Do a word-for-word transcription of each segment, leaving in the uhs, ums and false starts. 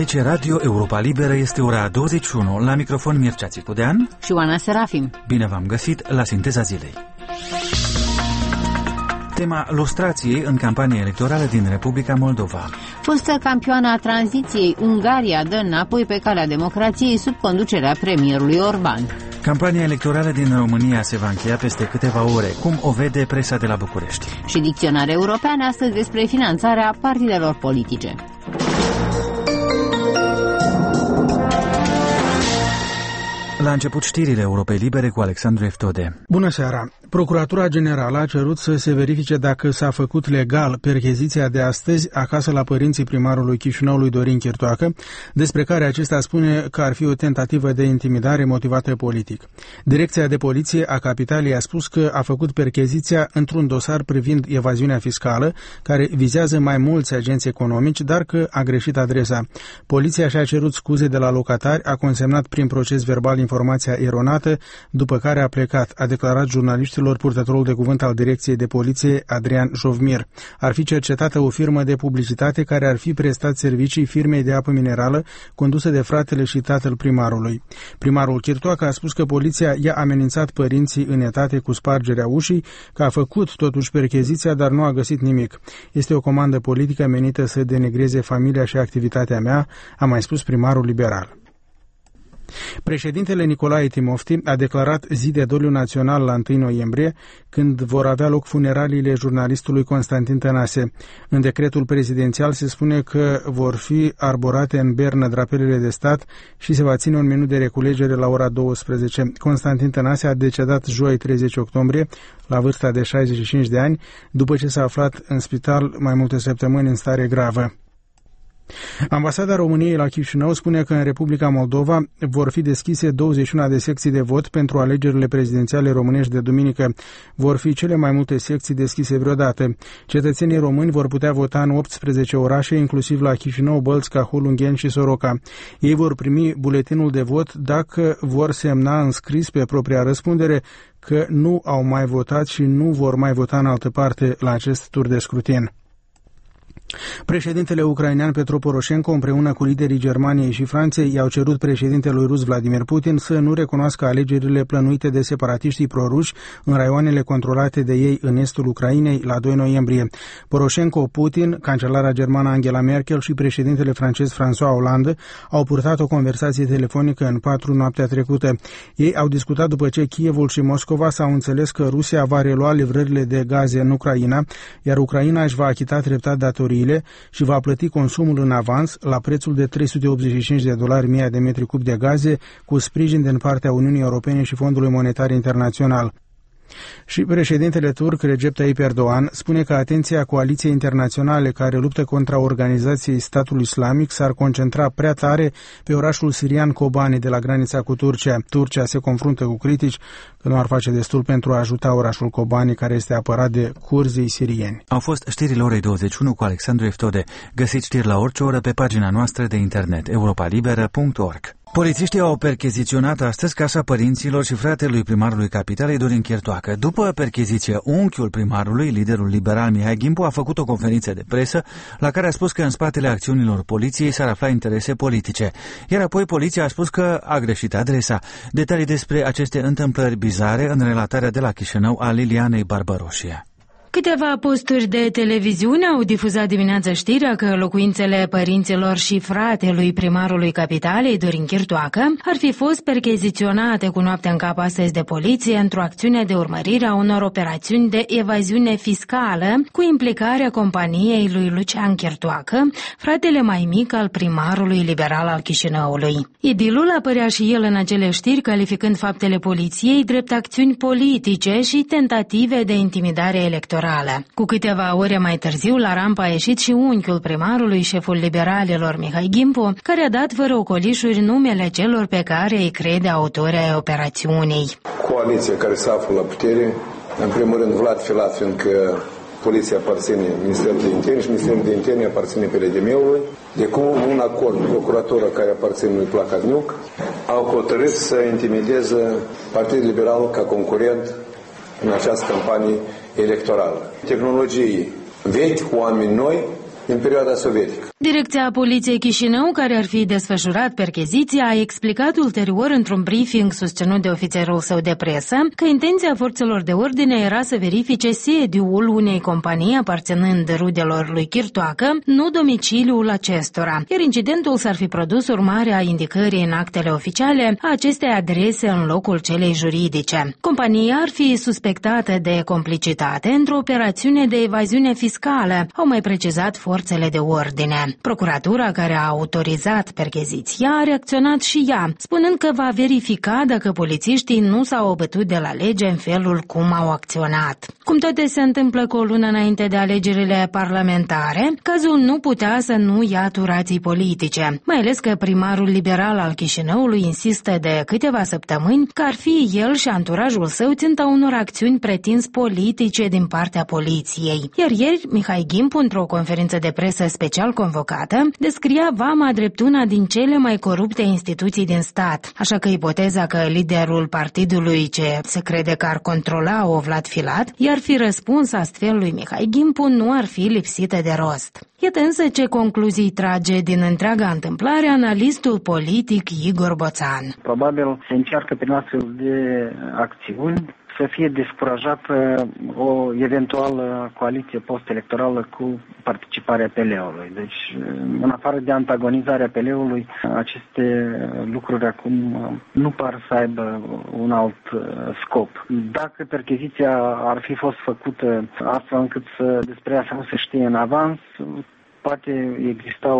Aici Radio Europa Liberă, este ora douăzeci și unu, la microfon Mircea Țicudean și Oana Serafim. Bine v-am găsit la Sinteza Zilei. Tema lustrației în campania electorală din Republica Moldova. Fostă campioană a tranziției, Ungaria dă înapoi pe calea democrației sub conducerea premierului Orban. Campania electorală din România se va încheia peste câteva ore, cum o vede presa de la București. Și dicționar european astăzi despre finanțarea partidelor politice. La început știrile Europei Libere cu Alexandru Eftode. Bună seara! Procuratura Generală a cerut să se verifice dacă s-a făcut legal percheziția de astăzi acasă la părinții primarului Chișinăului Dorin Chirtoacă, despre care acesta spune că ar fi o tentativă de intimidare motivată politic. Direcția de poliție a capitalei a spus că a făcut percheziția într-un dosar privind evaziunea fiscală, care vizează mai mulți agenți economici, dar că a greșit adresa. Poliția și-a cerut scuze de la locatari, a consemnat prin proces verbal informația eronată, după care a plecat, a declarat jurnaliștilor purtătorul de cuvânt al Direcției de Poliție, Adrian Jovmir. Ar fi cercetată o firmă de publicitate care ar fi prestat servicii firmei de apă minerală condusă de fratele și tatăl primarului. Primarul Chirtoacă a spus că poliția i-a amenințat părinții în etate cu spargerea ușii, că a făcut totuși percheziția, dar nu a găsit nimic. Este o comandă politică menită să denegreze familia și activitatea mea, a mai spus primarul liberal. Președintele Nicolae Timofti a declarat zi de doliu național la întâi noiembrie, când vor avea loc funeraliile jurnalistului Constantin Tănase. În decretul prezidențial se spune că vor fi arborate în Bernă drapelele de stat și se va ține un minut de reculegere la ora douăsprezece. Constantin Tănase a decedat joi treizeci octombrie, la vârsta de șaizeci și cinci de ani, după ce s-a aflat în spital mai multe săptămâni în stare gravă. Ambasada României la Chișinău spune că în Republica Moldova vor fi deschise douăzeci și unu de secții de vot pentru alegerile prezidențiale românești de duminică. Vor fi cele mai multe secții deschise vreodată. Cetățenii români vor putea vota în optsprezece orașe, inclusiv la Chișinău, Bălți, Hulungheni și Soroca. Ei vor primi buletinul de vot dacă vor semna în scris pe propria răspundere că nu au mai votat și nu vor mai vota în altă parte la acest tur de scrutin. Președintele ucrainean Petro Poroșenko împreună cu liderii Germaniei și Franței i-au cerut președintelui rus Vladimir Putin să nu recunoască alegerile plănuite de separatiștii proruși în raioanele controlate de ei în estul Ucrainei la doi noiembrie. Poroșenko, Putin, cancelara germană Angela Merkel și președintele francez François Hollande au purtat o conversație telefonică în patru noaptea trecută. Ei au discutat după ce Kievul și Moscova s-au înțeles că Rusia va relua livrările de gaze în Ucraina, iar Ucraina își va achita treptat datorii și va plăti consumul în avans la prețul de trei sute optzeci și cinci de dolari mie de metri cub de gaze, cu sprijin din partea Uniunii Europene și Fondului Monetar Internațional. Și președintele turc Recep Tayyip Erdogan spune că atenția coaliției internaționale care luptă contra organizației Statul Islamic s-ar concentra prea tare pe orașul sirian Kobani de la granița cu Turcia. Turcia se confruntă cu critici că nu ar face destul pentru a ajuta orașul Kobani, care este apărat de curzii sirieni. Au fost știrile orei douăzeci și unu cu Alexandru Eftode. Găsiți știri la orice oră pe pagina noastră de internet europa liberă punct org. Polițiștii au percheziționat astăzi casa părinților și fratelui primarului capitalei Dorin Chirtoacă. După percheziție, unchiul primarului, liderul liberal Mihai Gimpu, a făcut o conferință de presă la care a spus că în spatele acțiunilor poliției s-ar afla interese politice. Iar apoi poliția a spus că a greșit adresa. Detalii despre aceste întâmplări bizare în relatarea de la Chișinău a Lilianei Barbaroșie. Câteva posturi de televiziune au difuzat dimineața știrea că locuințele părinților și fratelui primarului capitalei, Dorin Chirtoacă, ar fi fost percheziționate cu noaptea în cap astăzi de poliție într-o acțiune de urmărire a unor operațiuni de evaziune fiscală cu implicarea companiei lui Lucian Chirtoacă, fratele mai mic al primarului liberal al Chișinăului. Edilul apărea și el în acele știri, calificând faptele poliției drept acțiuni politice și tentative de intimidare electorală. Cu câteva ore mai târziu, la rampă a ieșit și unchiul primarului, șeful liberalilor Mihai Gimpu, care a dat fără ocolișuri numele celor pe care îi crede autori ai operațiunii. Coaliția care se află la putere, în primul rând Vlad Filat, fiindcă poliția aparține Ministerul de Interne și Ministerul de Interne aparține P R D M-ului, de cum un acord procuratura care aparține lui Placadniuc au hotărât să intimideze Partidul Liberal ca concurent în această campanie electorală. Tehnologii vechi, oameni noi, în perioada sovietică. Direcția Poliției Chișinău, care ar fi desfășurat percheziția, a explicat ulterior într-un briefing susținut de ofițerul său de presă că intenția forțelor de ordine era să verifice sediul unei companii aparținând rudelor lui Chirtoacă, nu domiciliul acestora, iar incidentul s-ar fi produs urmare a indicării în actele oficiale a acestei adrese în locul celei juridice. Compania ar fi suspectată de complicitate într-o operațiune de evaziune fiscală, au mai precizat forțele de ordine. Procuratura care a autorizat percheziția a reacționat și ea, spunând că va verifica dacă polițiștii nu s-au obătut de la lege în felul cum au acționat. Cum toate se întâmplă cu o lună înainte de alegerile parlamentare, cazul nu putea să nu ia turații politice, mai ales că primarul liberal al Chișinăului insistă de câteva săptămâni că ar fi el și anturajul său ținta unor acțiuni pretins politice din partea poliției. Iar ieri, Mihai Ghimpu, într-o conferință de presă special convocată, descria Vama drept una din cele mai corupte instituții din stat, așa că ipoteza că liderul partidului ce se crede că ar controla o Vlad Filat i-ar fi răspuns astfel lui Mihai Ghimpu nu ar fi lipsită de rost. Iată însă ce concluzii trage din întreaga întâmplare analistul politic Igor Boțan. Probabil se încearcă prin astfel de acțiuni să fie descurajată o eventuală coaliție post-electorală cu participarea P L-ului. Deci, în afară de antagonizarea P L-ului, aceste lucruri acum nu par să aibă un alt scop. Dacă percheziția ar fi fost făcută astfel încât să, despre ea să nu se știe în avans, poate existau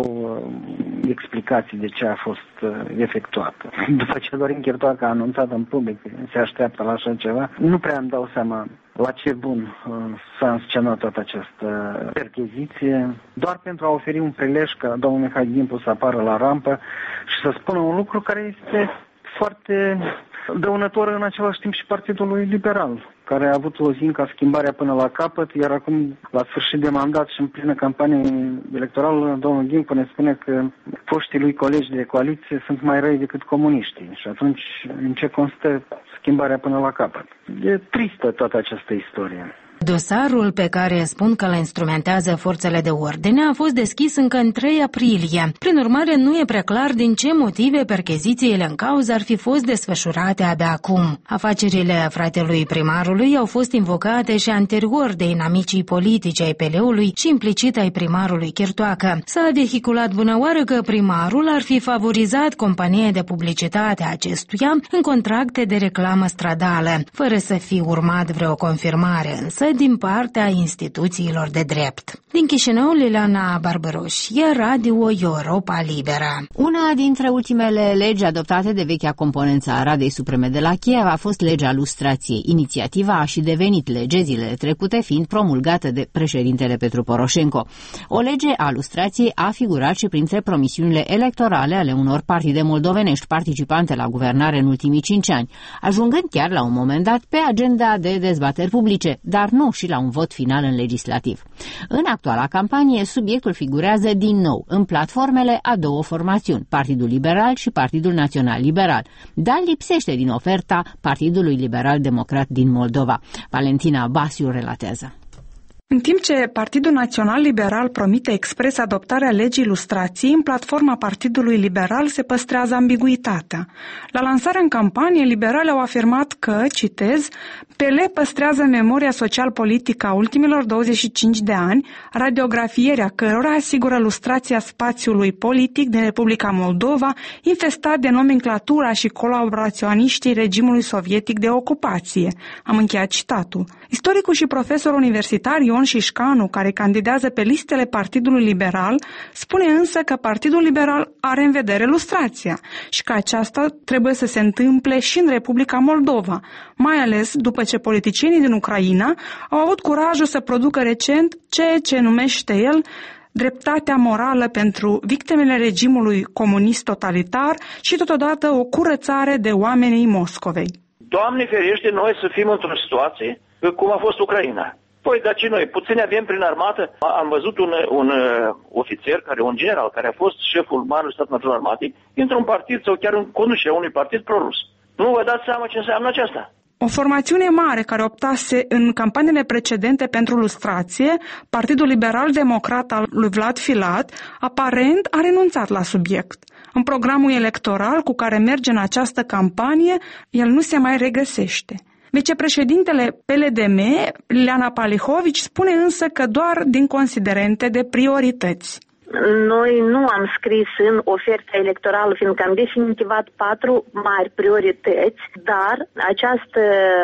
explicații de ce a fost efectuată. După ce Dorin Chirtoacă a anunțat în public că se așteaptă la așa ceva, nu prea îmi dau seama la ce bun s-a înscenat toată această percheziție, doar pentru a oferi un prilej ca domnul Mihai Ghimpu să apară la rampă și să spună un lucru care este foarte dăunător în același timp și Partidului Liberal, care a avut o zi ca schimbarea până la capăt, iar acum, la sfârșit de mandat și în plină campanie electorală, domnul Ghimpu ne spune că foștii lui colegi de coaliție sunt mai răi decât comuniștii. Și atunci, în ce constă schimbarea până la capăt? E tristă toată această istorie. Dosarul pe care spun că îl instrumentează forțele de ordine a fost deschis încă în trei aprilie. Prin urmare, nu e prea clar din ce motive perchezițiile în cauză ar fi fost desfășurate abia acum. Afacerile fratelui primarului au fost invocate și anterior de inamicii politici ai P L-ului și implicit ai primarului Chirtoacă. S-a vehiculat bunăoară că primarul ar fi favorizat compania de publicitate a acestuia în contracte de reclamă stradală, fără să fi urmat vreo confirmare însă din partea instituțiilor de drept. Din Chișinău, Liliana Barbăroșie, Radio Europa Liberă. Una dintre ultimele legi adoptate de vechea componență a Radei Supreme de la Kiev a fost legea lustrației. Inițiativa a și devenit lege zilele trecute, fiind promulgată de președintele Petru Poroșenko. O lege a lustrației a figurat și printre promisiunile electorale ale unor partide moldovenești participante la guvernare în ultimii cinci ani, ajungând chiar la un moment dat pe agenda de dezbateri publice, dar nu și la un vot final în legislativ. În actuala campanie, subiectul figurează din nou în platformele a două formațiuni, Partidul Liberal și Partidul Național Liberal, dar lipsește din oferta Partidului Liberal Democrat din Moldova. Valentina Basiu relatează. În timp ce Partidul Național Liberal promite expres adoptarea legii lustrației, în platforma Partidului Liberal se păstrează ambiguitatea. La lansarea în campanie, liberalii au afirmat că, citez, P L păstrează memoria social-politică a ultimilor douăzeci și cinci de ani, radiografierea cărora asigură lustrația spațiului politic din Republica Moldova, infestat de nomenclatura și colaboraționiștii regimului sovietic de ocupație. Am încheiat citatul. Istoricul și profesor universitar Ion Șișcanu, care candidează pe listele Partidului Liberal, spune însă că Partidul Liberal are în vedere lustrația și că aceasta trebuie să se întâmple și în Republica Moldova, mai ales după ce politicienii din Ucraina au avut curajul să producă recent ceea ce numește el dreptatea morală pentru victimele regimului comunist totalitar și totodată o curățare de oamenii Moscovei. Doamne ferește noi să fim într-o situație cum a fost Ucraina. Păi, dar ce noi? Puțini avem prin armată. Am văzut un, un uh, ofițer, care un general, care a fost șeful Marului Stat Major Armatic, într-un partid sau chiar în conducerea unui partid prorus. Nu vă dați seama ce înseamnă aceasta? O formațiune mare care optase în campaniile precedente pentru lustrație, Partidul Liberal Democrat al lui Vlad Filat, aparent a renunțat la subiect. În programul electoral cu care merge în această campanie, el nu se mai regăsește. Vicepreședintele P L D M, Liana Palihovici, spune însă că doar din considerente de priorități. Noi nu am scris în oferta electorală, fiindcă am definitivat patru mari priorități, dar această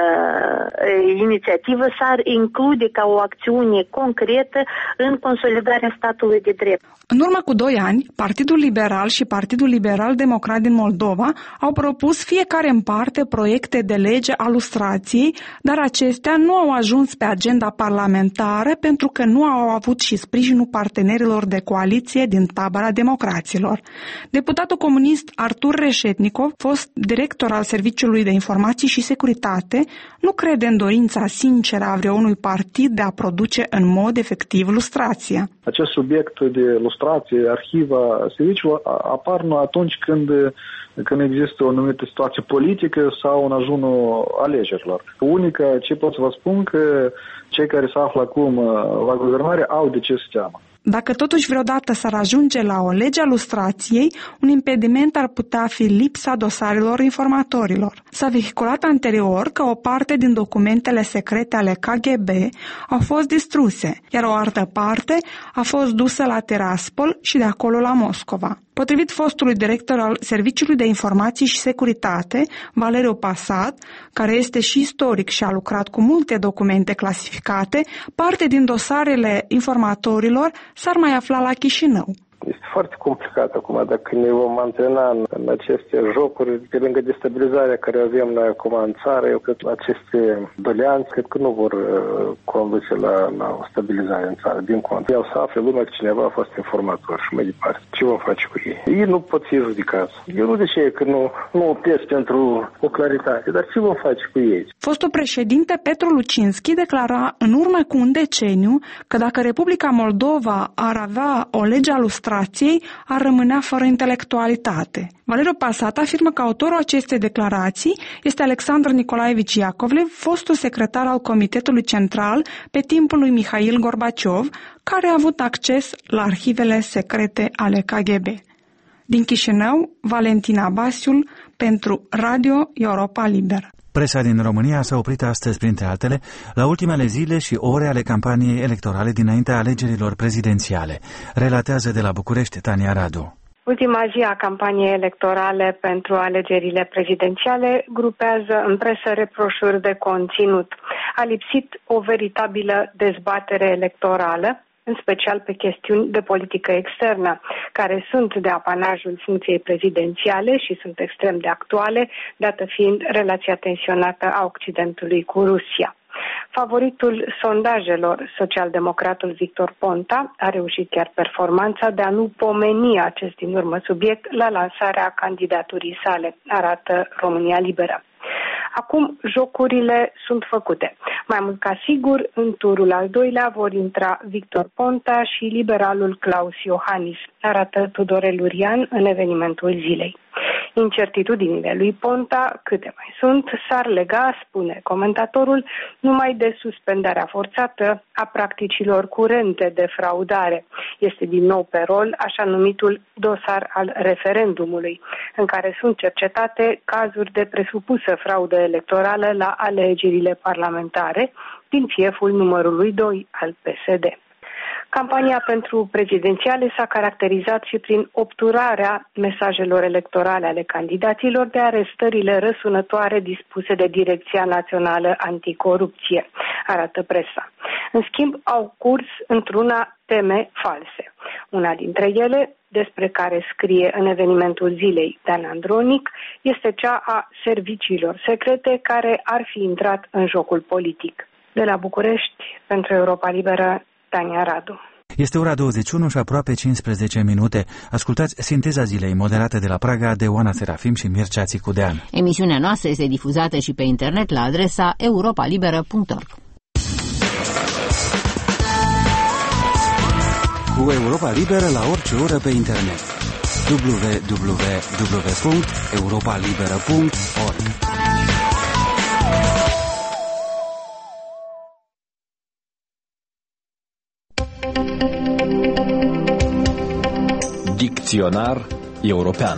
inițiativă s-ar include ca o acțiune concretă în consolidarea statului de drept. În urmă cu doi ani, Partidul Liberal și Partidul Liberal Democrat din Moldova au propus fiecare în parte proiecte de lege a lustrației, dar acestea nu au ajuns pe agenda parlamentară pentru că nu au avut și sprijinul partenerilor de coaliție din tabăra democraților. Deputatul comunist Artur Reșetnikov, fost director al Serviciului de Informații și Securitate, nu crede în dorința sinceră a vreunui partid de a produce în mod efectiv lustrația. Acest subiect de lustrație, arhiva serviciului apar atunci când, când există o anumită situație politică sau în ajunul alegerilor. Unica ce pot să vă spun că cei care se află acum la guvernare au de ce să teamă. Dacă totuși vreodată s-ar ajunge la o lege a lustrației, un impediment ar putea fi lipsa dosarelor informatorilor. S-a vehiculat anterior că o parte din documentele secrete ale K G B au fost distruse, iar o altă parte a fost dusă la Tiraspol și de acolo la Moscova. Potrivit fostului director al Serviciului de Informații și Securitate, Valeriu Pasat, care este și istoric și a lucrat cu multe documente clasificate, parte din dosarele informatorilor s-ar mai afla la Chișinău. Este foarte complicat acum dacă ne vom antrena în, în aceste jocuri, pe lângă destabilizarea care avem noi acum în țară. Eu cred că aceste doleanțe cred că nu vor uh, conduce la, la o stabilizare în țară. Din cont, el să afle lumea că cineva a fost informator și mai departe. Ce vom face cu ei? Ei nu pot fi judecați. Eu nu de ce că nu, nu optez pentru o claritate, dar ce vom face cu ei? Fostul președinte Petru Lucinski declara în urmă cu un deceniu că dacă Republica Moldova ar avea o lege a lustrației, ar rămânea fără intelectualitate. Valeriu Pasat afirmă că autorul acestei declarații este Alexandru Nicolaevici Iacovlev, fostul secretar al Comitetului Central pe timpul lui Mihail Gorbaciov, care a avut acces la arhivele secrete ale K G B. Din Chișinău, Valentina Basiul pentru Radio Europa Liberă. Presa din România s-a oprit astăzi, printre altele, la ultimele zile și ore ale campaniei electorale dinaintea alegerilor prezidențiale. Relatează de la București Tania Radu. Ultima zi a campaniei electorale pentru alegerile prezidențiale grupează în presă reproșuri de conținut. A lipsit o veritabilă dezbatere electorală, în special pe chestiuni de politică externă, care sunt de apanajul funcției prezidențiale și sunt extrem de actuale, dată fiind relația tensionată a Occidentului cu Rusia. Favoritul sondajelor, socialdemocratul Victor Ponta, a reușit chiar performanța de a nu pomeni acest din urmă subiect la lansarea candidaturii sale, arată România Liberă. Acum jocurile sunt făcute. Mai mult ca sigur, în turul al doilea vor intra Victor Ponta și liberalul Claus Iohannis, arată Tudore Lurian în evenimentul zilei. Incertitudinile lui Ponta, câte mai sunt, s-ar lega, spune comentatorul, numai de suspendarea forțată a practicilor curente de fraudare. Este din nou pe rol așa numitul dosar al referendumului, în care sunt cercetate cazuri de presupusă fraudă electorală la alegerile parlamentare din fieful numărului doi al P S D. Campania pentru prezidențiale s-a caracterizat și prin obturarea mesajelor electorale ale candidaților de arestările răsunătoare dispuse de Direcția Națională Anticorupție, arată presa. În schimb, au curs într-una teme false. Una dintre ele, despre care scrie în evenimentul zilei Dan Andronic, este cea a serviciilor secrete care ar fi intrat în jocul politic. De la București, pentru Europa Liberă, Tania Radu. Este ora douăzeci și unu și aproape cincisprezece minute. Ascultați Sinteza zilei, moderată de la Praga de Oana Serafim și Mircea Țicudean. Emisiunea noastră este difuzată și pe internet la adresa europa liberă punct org. Cu Europa Liberă la orice oră pe internet. w w w punct europa liberă punct org Dicționar european.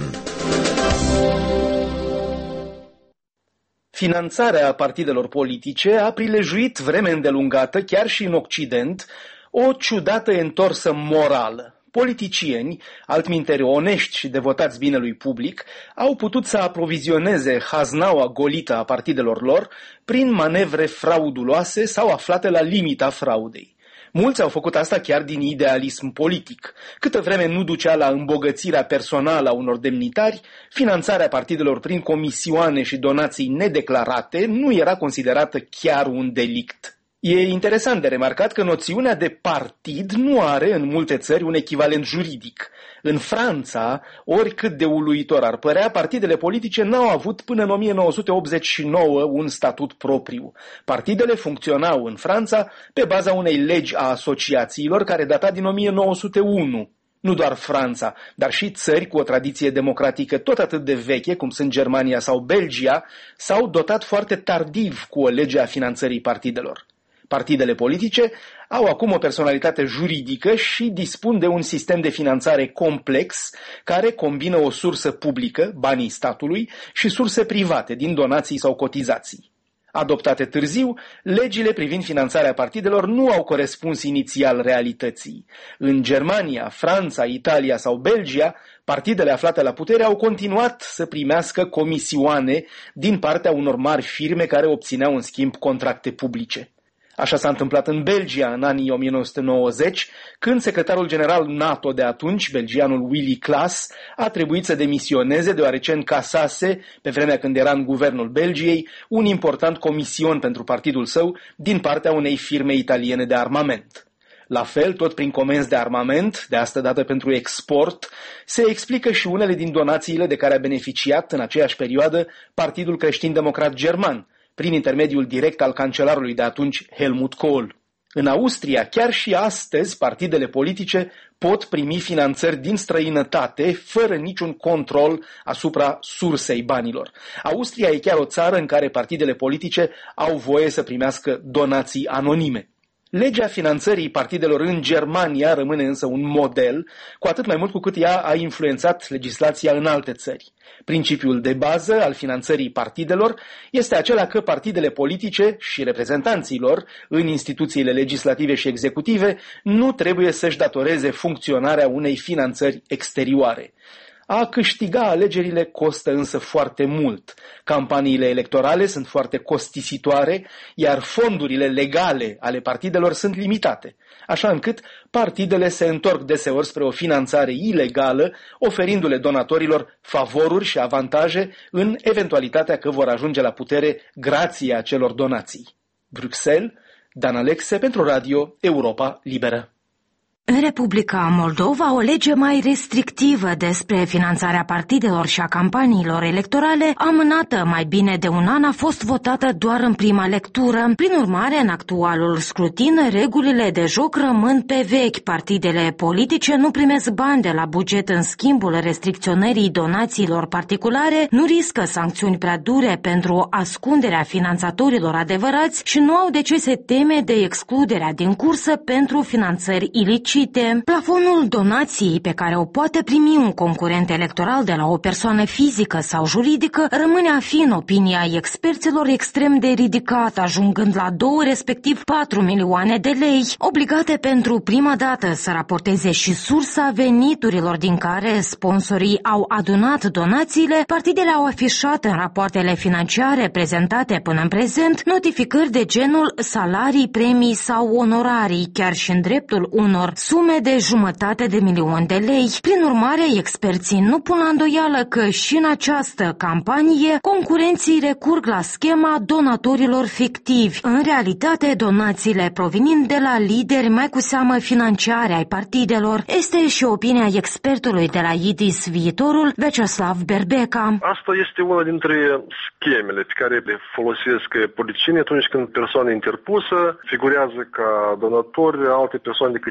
Finanțarea partidelor politice a prilejuit vreme îndelungată, chiar și în Occident, o ciudată întorsă morală. Politicieni, altminteri onești și devotați binelui public, au putut să aprovizioneze haznaua golită a partidelor lor prin manevre frauduloase sau aflate la limita fraudei. Mulți au făcut asta chiar din idealism politic. Câtă vreme nu ducea la îmbogățirea personală a unor demnitari, finanțarea partidelor prin comisioane și donații nedeclarate nu era considerată chiar un delict. E interesant de remarcat că noțiunea de partid nu are în multe țări un echivalent juridic. În Franța, oricât de uluitor ar părea, partidele politice n-au avut până în o mie nouă sute optzeci și nouă un statut propriu. Partidele funcționau în Franța pe baza unei legi a asociațiilor care data din o mie nouă sute unu. Nu doar Franța, dar și țări cu o tradiție democratică tot atât de veche, cum sunt Germania sau Belgia, s-au dotat foarte tardiv cu o lege a finanțării partidelor. Partidele politice au acum o personalitate juridică și dispun de un sistem de finanțare complex care combină o sursă publică, banii statului, și surse private, din donații sau cotizații. Adoptate târziu, legile privind finanțarea partidelor nu au corespuns inițial realității. În Germania, Franța, Italia sau Belgia, partidele aflate la putere au continuat să primească comisioane din partea unor mari firme care obțineau în schimb contracte publice. Așa s-a întâmplat în Belgia în anii o mie nouă sute nouăzeci, când secretarul general NATO de atunci, belgianul Willy Klaas, a trebuit să demisioneze deoarece încasase, pe vremea când era în guvernul Belgiei, un important comision pentru partidul său din partea unei firme italiene de armament. La fel, tot prin comenzi de armament, de asta dată pentru export, se explică și unele din donațiile de care a beneficiat în aceeași perioadă Partidul Creștin-Democrat German, prin intermediul direct al cancelarului de atunci, Helmut Kohl. În Austria, chiar și astăzi, partidele politice pot primi finanțări din străinătate, fără niciun control asupra sursei banilor. Austria e chiar o țară în care partidele politice au voie să primească donații anonime. Legea finanțării partidelor în Germania rămâne însă un model, cu atât mai mult cu cât ea a influențat legislația în alte țări. Principiul de bază al finanțării partidelor este acela că partidele politice și reprezentanții lor în instituțiile legislative și executive nu trebuie să-și datoreze funcționarea unei finanțări exterioare. A câștiga alegerile costă însă foarte mult. Campaniile electorale sunt foarte costisitoare, iar fondurile legale ale partidelor sunt limitate, așa încât partidele se întorc deseori spre o finanțare ilegală, oferindu-le donatorilor favoruri și avantaje în eventualitatea că vor ajunge la putere grație acelor donații. Bruxelles, Dan Alexe pentru Radio Europa Liberă. În Republica Moldova, o lege mai restrictivă despre finanțarea partidelor și a campaniilor electorale, amânată mai bine de un an, a fost votată doar în prima lectură. Prin urmare, în actualul scrutin, regulile de joc rămân pe vechi. Partidele politice nu primesc bani de la buget în schimbul restricționării donațiilor particulare, nu riscă sancțiuni prea dure pentru ascunderea finanțatorilor adevărați și nu au de ce se teme de excluderea din cursă pentru finanțări ilicite. Plafonul donației pe care o poate primi un concurent electoral de la o persoană fizică sau juridică rămâne a fi, în opinia experților, extrem de ridicat, ajungând la două, respectiv patru milioane de lei, obligate pentru prima dată să raporteze și sursa veniturilor din care sponsorii au adunat donațiile. Partidele au afișat în rapoartele financiare prezentate până în prezent notificări de genul salarii, premii sau onorarii, chiar și în dreptul unor sume de jumătate de milion de lei. Prin urmare, experții nu pun la îndoială că și în această campanie concurenții recurg la schema donatorilor fictivi. În realitate, donațiile provenind de la lideri, mai cu seamă financiare ai partidelor. Este și opinia expertului de la I D I S Viitorul, Vyacheslav Berbeca. Asta este una dintre schemele pe care le folosesc politicienii atunci când persoana interpusă figurează ca donatori alte persoane decât cei care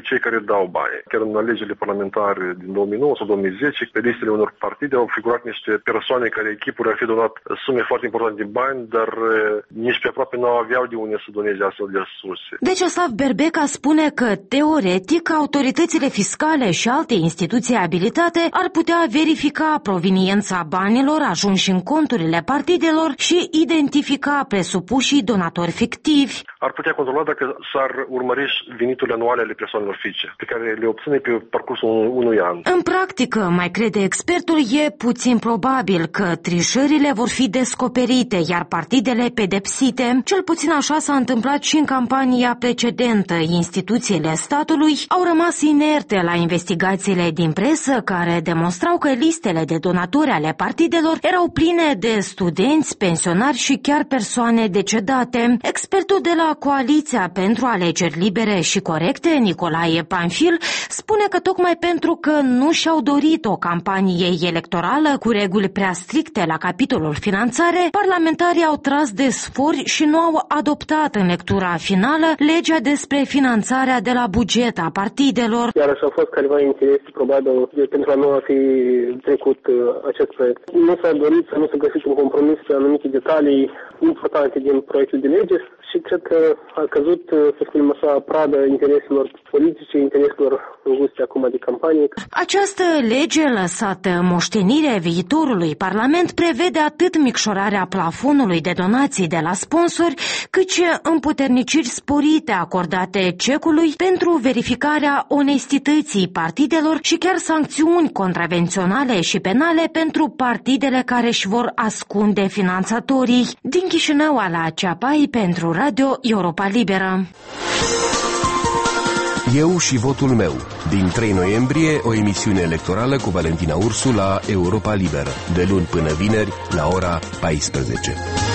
dau bani. Chiar în alegerile parlamentare din două mii nouă sau două mii zece, pe listele unor partide au figurat niște persoane care echipuri ar fi donat sume foarte importante de bani, dar nici pe aproape nu aveau de unde să doneze astfel de surse. Deci Oslav Berbeca spune că, teoretic, autoritățile fiscale și alte instituții abilitate ar putea verifica proveniența banilor ajunși în conturile partidelor și identifica presupușii donatori fictivi. Ar putea controla dacă s-ar urmări veniturile anuale ale persoanelor fizice, pe care le obține pe parcursul unui an. În practică, mai crede expertul, e puțin probabil că trișările vor fi descoperite, iar partidele pedepsite. Cel puțin așa s-a întâmplat și în campania precedentă. Instituțiile statului au rămas inerte la investigațiile din presă care demonstrau că listele de donatori ale partidelor erau pline de studenți, pensionari și chiar persoane decedate. Expertul de la Coaliția pentru Alegeri Libere și Corecte, Nicolae Panfil, spune că tocmai pentru că nu și-au dorit o campanie electorală cu reguli prea stricte la capitolul finanțare, parlamentarii au tras de sfori și nu au adoptat în lectura finală legea despre finanțarea de la buget a partidelor. Iar așa au fost careva interese, probabil, pentru a nu a fi trecut uh, acest proiect. Nu s-a dorit să nu se găsit un compromis pe anumite detalii importante din proiectul de lege și cred că a căzut, să spunem așa, pradă intereselor politice, intereselor înguste acum de campanie. Această lege lăsată moștenire viitorului Parlament prevede atât micșorarea plafonului de donații de la sponsori, cât și împuterniciri sporite acordate cecului pentru verificarea onestității partidelor și chiar sancțiuni contravenționale și penale pentru partidele care își vor ascunde finanțatorii. Din Chișinău, Ala Ceapai pentru Radio Europa Liberă. Eu și votul meu. Din trei noiembrie, o emisiune electorală cu Valentina Ursu la Europa Liberă. De luni până vineri, la ora paisprezece.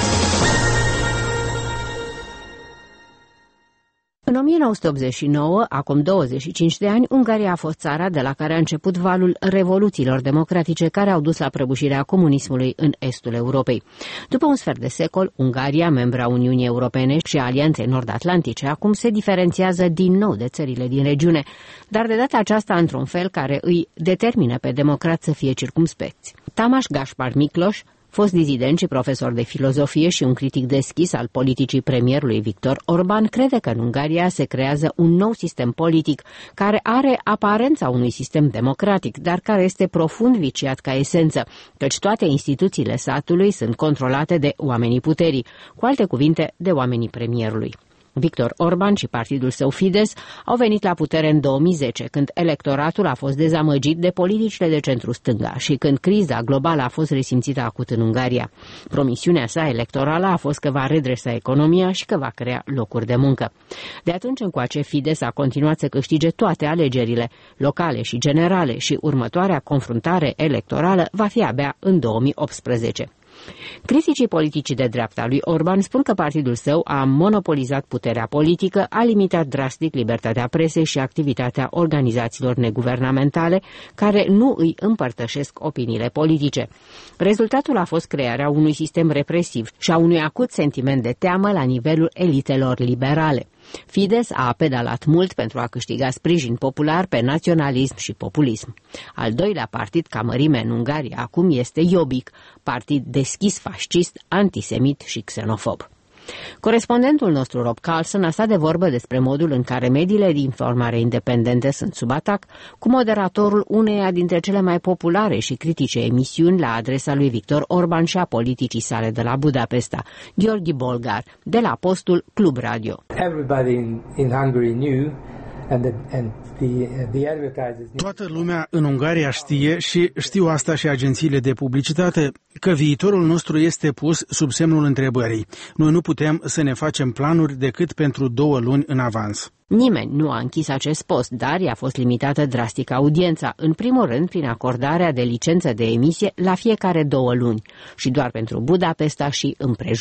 În o mie nouă sute optzeci și nouă, acum douăzeci și cinci de ani, Ungaria a fost țara de la care a început valul revoluțiilor democratice care au dus la prăbușirea comunismului în estul Europei. După un sfert de secol, Ungaria, membra Uniunii Europene și a Alianței Nord-Atlantice, acum se diferențiază din nou de țările din regiune, dar de data aceasta într-un fel care îi determină pe democrați să fie circumspecți. Tamas Gaspar Miklos, fost dizident și profesor de filozofie și un critic deschis al politicii premierului Viktor Orban, crede că în Ungaria se creează un nou sistem politic care are aparența unui sistem democratic, dar care este profund viciat ca esență, căci toate instituțiile statului sunt controlate de oamenii puterii, cu alte cuvinte, de oamenii premierului. Viktor Orban și partidul său Fidesz au venit la putere în două mii zece, când electoratul a fost dezamăgit de politicile de centru-stânga și când criza globală a fost resimțită acut în Ungaria. Promisiunea sa electorală a fost că va redresa economia și că va crea locuri de muncă. De atunci încoace, Fidesz a continuat să câștige toate alegerile, locale și generale, și următoarea confruntare electorală va fi abia în două mii optsprezece. Criticii politicii de dreapta lui Orban spun că partidul său a monopolizat puterea politică, a limitat drastic libertatea presei și activitatea organizațiilor neguvernamentale care nu îi împărtășesc opiniile politice. Rezultatul a fost crearea unui sistem represiv și a unui acut sentiment de teamă la nivelul elitelor liberale. Fidesz a pedalat mult pentru a câștiga sprijin popular pe naționalism și populism. Al doilea partid ca mărime în Ungaria acum este Jobbik, partid deschis fascist, antisemit și xenofob. Corespondentul nostru Rob Carlson a stat de vorbă despre modul în care mediile de informare independente sunt sub atac, cu moderatorul uneia dintre cele mai populare și critice emisiuni la adresa lui Viktor Orban și a politicii sale de la Budapesta, Gheorghe Bolgar, de la postul Club Radio. Everybody in, in Hungary knew and the, and the, the advertisers... Toată lumea în Ungaria știe, și știu asta și agențiile de publicitate, că viitorul nostru este pus sub semnul întrebării. Noi nu putem să ne facem planuri decât pentru două luni în avans. Nimeni nu a închis acest post, dar i-a fost limitată drastic audiența, în primul rând prin acordarea de licență de emisie la fiecare două luni și doar pentru Budapesta și împrejurimi.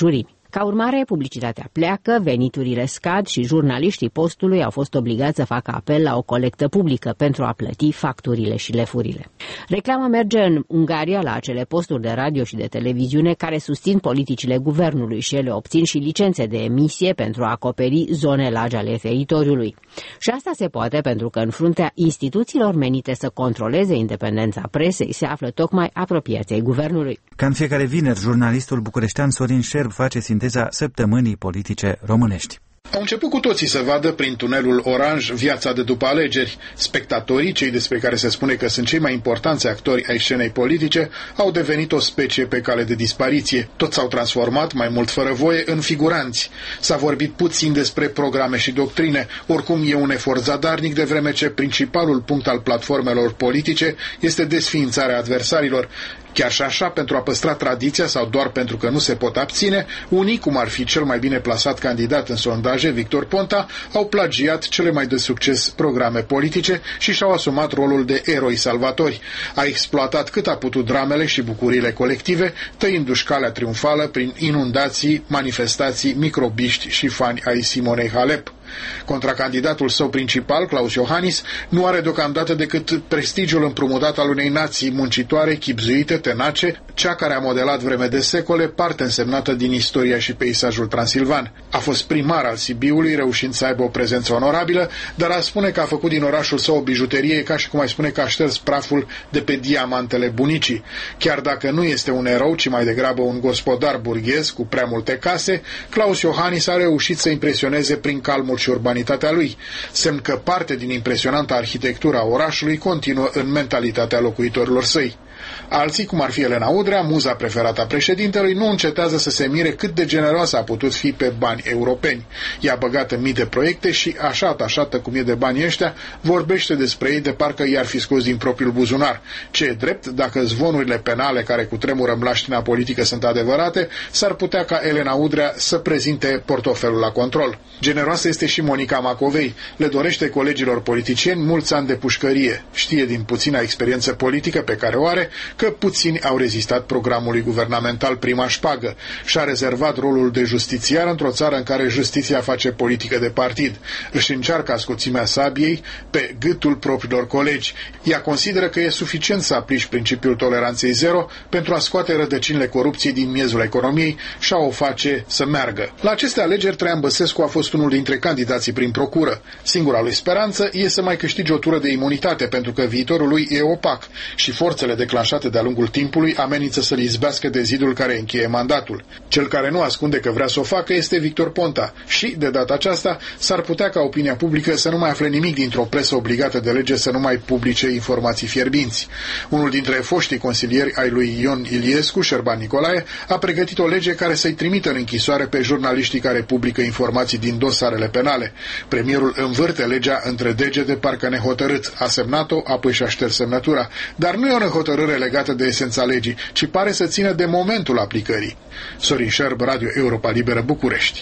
Ca urmare, publicitatea pleacă, veniturile scad și jurnaliștii postului au fost obligați să facă apel la o colectă publică pentru a plăti facturile și lefurile. Reclama merge în Ungaria la acele posturi de radio și de televiziune care susțin politicile guvernului și ele obțin și licențe de emisie pentru a acoperi zone largi ale teritoriului. Și asta se poate pentru că în fruntea instituțiilor menite să controleze independența presei se află tocmai apropiații ai guvernului. Ca în fiecare vineri, jurnalistul bucureștean Sorin Șerb face sinteza săptămânii politice românești. Au început cu toții să vadă prin tunelul oranj viața de după alegeri. Spectatorii, cei despre care se spune că sunt cei mai importanți actori ai scenei politice, au devenit o specie pe cale de dispariție. Toți s-au transformat, mai mult fără voie, în figuranți. S-a vorbit puțin despre programe și doctrine, oricum e un efort zadarnic, de vreme ce principalul punct al platformelor politice este desființarea adversarilor. Chiar și așa, pentru a păstra tradiția sau doar pentru că nu se pot abține, unii, cum ar fi cel mai bine plasat candidat în sondaje, Victor Ponta, au plagiat cele mai de succes programe politice și și-au asumat rolul de eroi salvatori. A exploatat cât a putut dramele și bucuriile colective, tăindu-și calea triumfală prin inundații, manifestații, microbiști și fani ai Simonei Halep. Contracandidatul său principal, Klaus Iohannis, nu are deocamdată decât prestigiul împrumutat al unei nații muncitoare, chibzuite, tenace, cea care a modelat vreme de secole parte însemnată din istoria și peisajul transilvan. A fost primar al Sibiului, reușind să aibă o prezență onorabilă, dar a spune că a făcut din orașul său o bijuterie, ca și cum ai spune că a șters praful de pe diamantele bunicii. Chiar dacă nu este un erou, ci mai degrabă un gospodar burghez cu prea multe case, Klaus Iohannis a reușit să impresioneze prin calmul și urbanitatea lui, semn că parte din impresionanta arhitectura orașului continuă în mentalitatea locuitorilor săi. Alții, cum ar fi Elena Udrea, muza preferată a președintelui, nu încetează să se mire cât de generoasă a putut fi pe bani europeni. I-a băgat în mii de proiecte și, așa atașată cum e de banii ăștia, vorbește despre ei de parcă i-ar fi scos din propriul buzunar. Ce e drept, dacă zvonurile penale care cutremură mlaștina politică sunt adevărate, s-ar putea ca Elena Udrea să prezinte portofelul la control. Generoasă este și Monica Macovei. Le dorește colegilor politicieni mulți ani de pușcărie. Știe din puțina experiență politică pe care o are că puțini au rezistat programului guvernamental Prima Șpagă și a rezervat rolul de justițiar într-o țară în care justiția face politică de partid. Își încearcă ascuțimea sabiei pe gâtul propriilor colegi. Ea consideră că e suficient să aplici principiul toleranței zero pentru a scoate rădăcinile corupției din miezul economiei și a o face să meargă. La aceste alegeri, Traian Băsescu a fost unul dintre candidații prin procură. Singura lui speranță e să mai câștige o tură de imunitate, pentru că viitorul lui e opac și forțele declanșate de-a lungul timpului amenință să-l izbească de zidul care încheie mandatul. Cel care nu ascunde că vrea să o facă este Victor Ponta și, de data aceasta, s-ar putea ca opinia publică să nu mai afle nimic dintr-o presă obligată de lege să nu mai publice informații fierbinți. Unul dintre foștii consilieri ai lui Ion Iliescu, Șerban Nicolae, a pregătit o lege care să-i trimită în închisoare pe jurnaliștii care publică informații din dosarele penale. Premierul învârte legea între degete, parcă nehotărât. A semnat-o, apoi și-a șters semnătura. Dar nu e o nehotărâre legată de esența legii, ci pare să țină de momentul aplicării. Sorin Șerb, Radio Europa Liberă, București.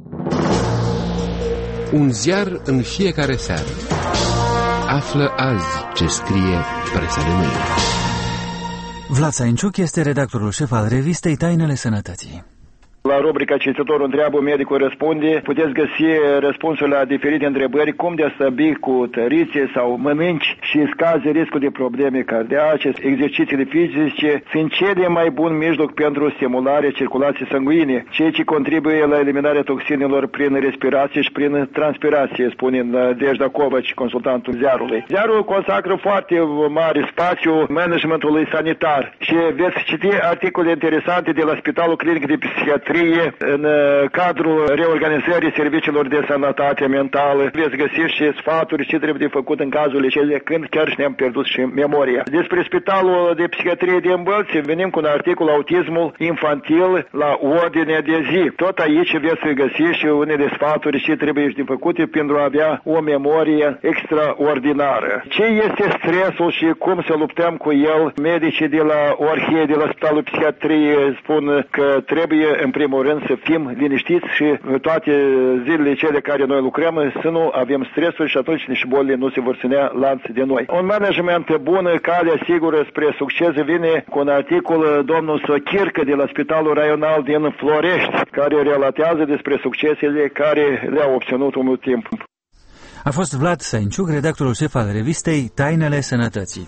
Un ziar în fiecare seară. Află azi ce scrie presa de mâine. Vlad Sainciuc este redactorul șef al revistei Tainele Sănătății. La rubrica Cititorul întreabă, medicul răspunde, puteți găsi răspunsul la diferite întrebări, cum de a stăbi cu tărițe sau mănânci și scazi riscul de probleme cardiace, exercițiile fizice, fiind cele mai bun mijloc pentru stimularea circulației sanguine, ceea ce contribuie la eliminarea toxinelor prin respirație și prin transpirație, spune Nadejda Covaci, consultantul ziarului. Ziarul consacră foarte mare spațiu managementului sanitar și veți citi articole interesante de la Spitalul Clinic de Psihiatrie în cadrul reorganizării serviciilor de sănătate mentală. Veți găsi și sfaturi ce trebuie de făcut în cazul cele când chiar și ne-am pierdut și memoria. Despre Spitalul de Psihiatrie din Bălți venim cu un articol Autismul infantil la ordine de zi. Tot aici veți găsi și unele sfaturi ce trebuie de făcute pentru a avea o memorie extraordinară. Ce este stresul și cum să luptăm cu el? Medicii de la Orhie, de la Spitalul Psihiatrie spun că trebuie în primul rând să fim liniștiți și toate zilele cele care noi lucrăm să nu avem stresuri și atunci nici bolile nu se vor ținea lanț de noi. Un management bun, calea sigură spre succes vine cu un articol domnul Sochircă de la Spitalul Raional din Florești, care relatează despre succesele care le-au obținut în timp. A fost Vlad Sainciuc, redactorul șef al revistei Tainele Sănătății.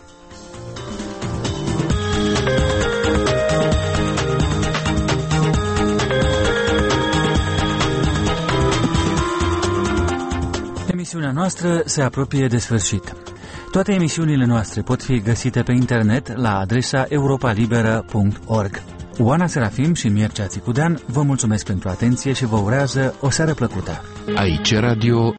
Emisiunea noastră se apropie de sfârșit. Toate emisiunile noastre pot fi găsite pe internet la adresa europa liberă punct org. Oana Serafim și Mircea Țicudean vă mulțumesc pentru atenție și vă urează o seară plăcută. Aici Radio